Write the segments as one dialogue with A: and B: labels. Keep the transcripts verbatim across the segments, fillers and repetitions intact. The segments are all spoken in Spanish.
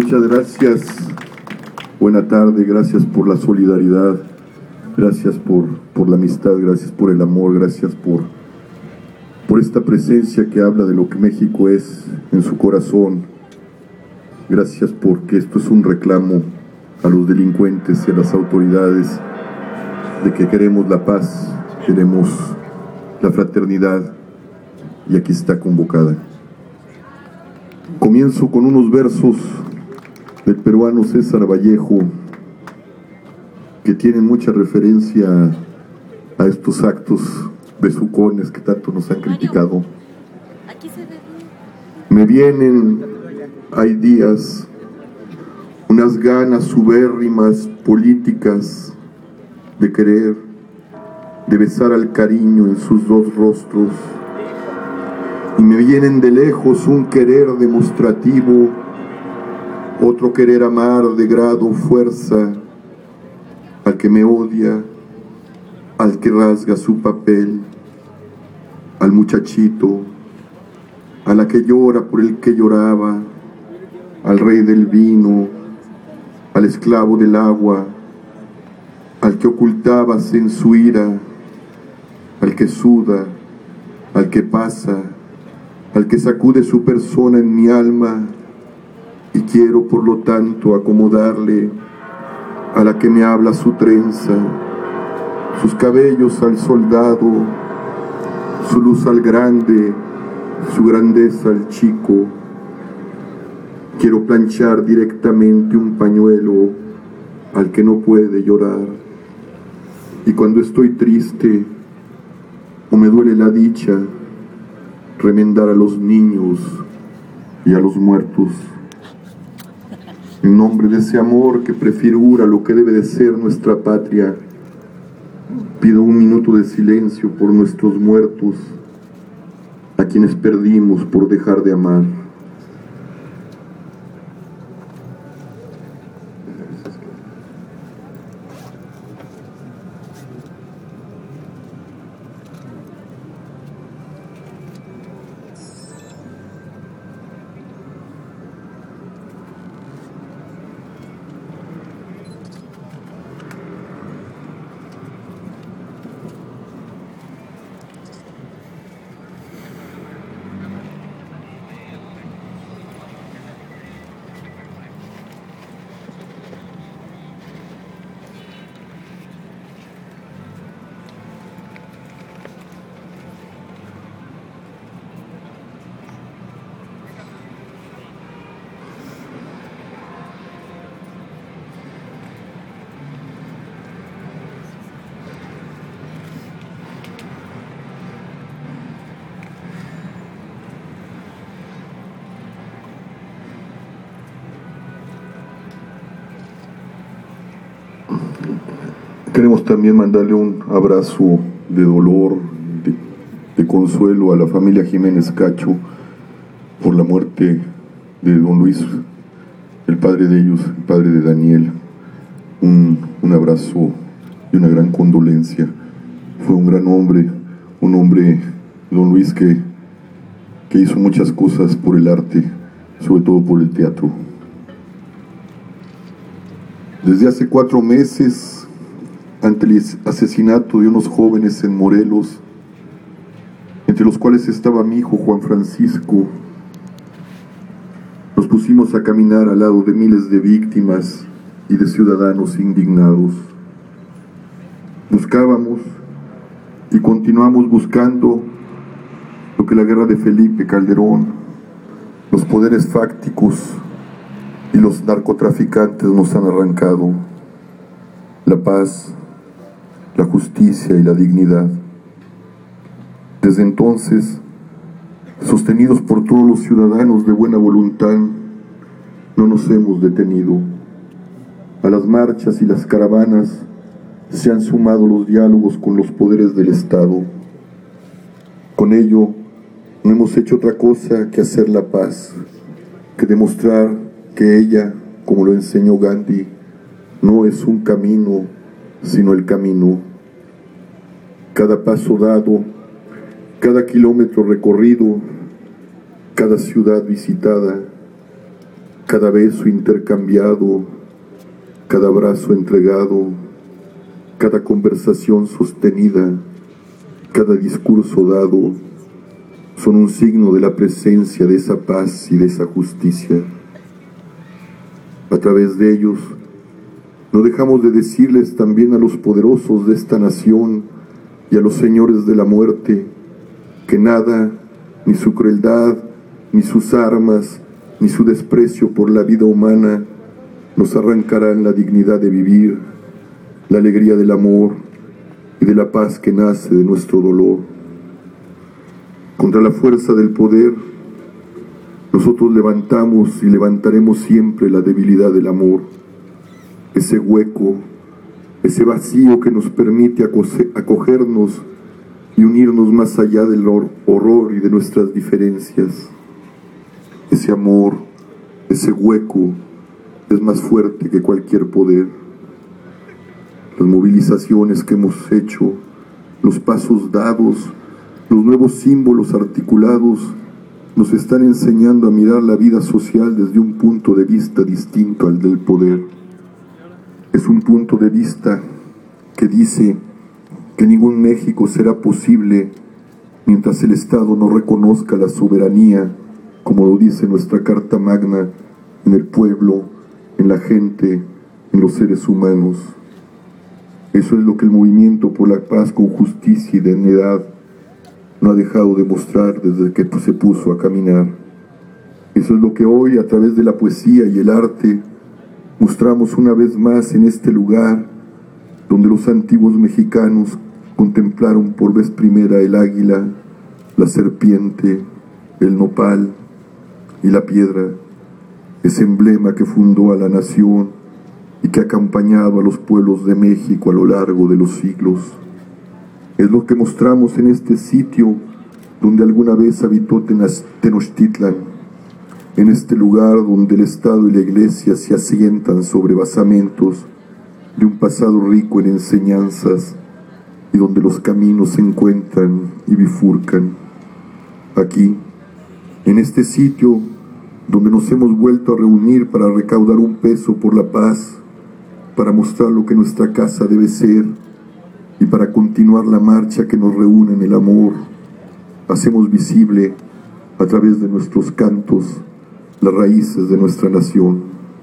A: Muchas gracias, buena tarde, gracias por la solidaridad, gracias por, por la amistad, gracias por el amor, gracias por, por esta presencia que habla de lo que México es en su corazón. Gracias porque esto es un reclamo a los delincuentes y a las autoridades de que queremos la paz, queremos la fraternidad, y aquí está convocada. Comienzo con unos versos del peruano César Vallejo que tienen mucha referencia a estos actos besucones que tanto nos han criticado. Me vienen, hay días, unas ganas subérrimas políticas de querer, de besar al cariño en sus dos rostros, y me vienen de lejos un querer demostrativo, otro querer amar de grado fuerza, al que me odia, al que rasga su papel, al muchachito, a la que llora por el que lloraba, al rey del vino, al esclavo del agua, al que ocultabas en su ira, al que suda, al que pasa, al que sacude su persona en mi alma, y quiero por lo tanto acomodarle a la que me habla su trenza, sus cabellos al soldado, su luz al grande, su grandeza al chico. Quiero planchar directamente un pañuelo al que no puede llorar, y cuando estoy triste o me duele la dicha, remendar a los niños y a los muertos. En nombre de ese amor que prefigura lo que debe de ser nuestra patria, pido un minuto de silencio por nuestros muertos, a quienes perdimos por dejar de amar. Queremos también mandarle un abrazo de dolor, de, de consuelo a la familia Jiménez Cacho por la muerte de don Luis, el padre de ellos, el padre de Daniel. Un, un abrazo y una gran condolencia. Fue un gran hombre, un hombre, don Luis, que, que hizo muchas cosas por el arte, sobre todo por el teatro. Desde hace cuatro meses, ante el asesinato de unos jóvenes en Morelos, entre los cuales estaba mi hijo Juan Francisco, nos pusimos a caminar al lado de miles de víctimas y de ciudadanos indignados. Buscábamos y continuamos buscando lo que la guerra de Felipe Calderón, los poderes fácticos y los narcotraficantes nos han arrancado: la paz, la justicia y la dignidad. Desde entonces, sostenidos por todos los ciudadanos de buena voluntad, no nos hemos detenido. A las marchas y las caravanas se han sumado los diálogos con los poderes del Estado. Con ello, no hemos hecho otra cosa que hacer la paz, que demostrar que ella, como lo enseñó Gandhi, no es un camino, sino el camino. Cada paso dado, cada kilómetro recorrido, cada ciudad visitada, cada beso intercambiado, cada abrazo entregado, cada conversación sostenida, cada discurso dado, son un signo de la presencia de esa paz y de esa justicia. A través de ellos, no dejamos de decirles también a los poderosos de esta nación y a los señores de la muerte que nada, ni su crueldad, ni sus armas, ni su desprecio por la vida humana nos arrancarán la dignidad de vivir, la alegría del amor y de la paz que nace de nuestro dolor. Contra la fuerza del poder, nosotros levantamos y levantaremos siempre la debilidad del amor, ese hueco, ese vacío que nos permite acogernos y unirnos más allá del horror y de nuestras diferencias. Ese amor, ese hueco, es más fuerte que cualquier poder. Las movilizaciones que hemos hecho, los pasos dados, los nuevos símbolos articulados, nos están enseñando a mirar la vida social desde un punto de vista distinto al del poder. Es un punto de vista que dice que ningún México será posible mientras el Estado no reconozca la soberanía, como lo dice nuestra Carta Magna, en el pueblo, en la gente, en los seres humanos. Eso es lo que el movimiento por la paz con justicia y dignidad no ha dejado de mostrar desde que se puso a caminar. Eso es lo que hoy, a través de la poesía y el arte, mostramos una vez más en este lugar donde los antiguos mexicanos contemplaron por vez primera el águila, la serpiente, el nopal y la piedra, ese emblema que fundó a la nación y que ha acompañado a los pueblos de México a lo largo de los siglos. Es lo que mostramos en este sitio donde alguna vez habitó Tenochtitlan, en este lugar donde el Estado y la Iglesia se asientan sobre basamentos de un pasado rico en enseñanzas y donde los caminos se encuentran y bifurcan. Aquí, en este sitio donde nos hemos vuelto a reunir para recaudar un peso por la paz, para mostrar lo que nuestra casa debe ser y para continuar la marcha que nos reúne en el amor, hacemos visible a través de nuestros cantos las raíces de nuestra nación,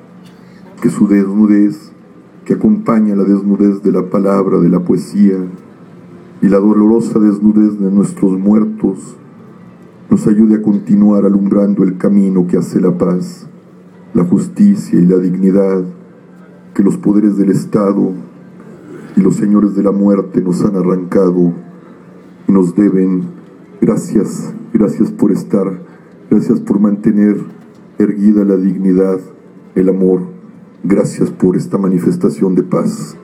A: que su desnudez, que acompaña la desnudez de la palabra, de la poesía y la dolorosa desnudez de nuestros muertos, nos ayude a continuar alumbrando el camino que hace la paz, la justicia y la dignidad que los poderes del Estado y los señores de la muerte nos han arrancado y nos deben. Gracias, gracias por estar, gracias por mantener erguida la dignidad, el amor, gracias por esta manifestación de paz.